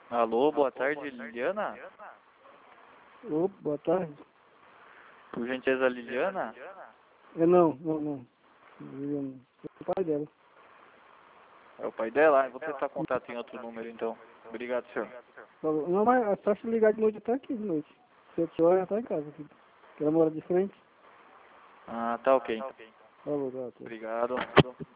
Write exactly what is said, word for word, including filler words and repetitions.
Alô, boa tarde, Liliana? Opa, boa tarde. Por gentileza, Liliana? É não, não, não. Liliana. É o pai dela. É o pai dela? Ah, vou tentar contato em outro número então. Obrigado, senhor. Falou, não, mas é só se ligar de noite até aqui de noite. Sete horas já tá em casa aqui. Porque ela mora de frente. Ah, tá ok. Falou, gato. Obrigado.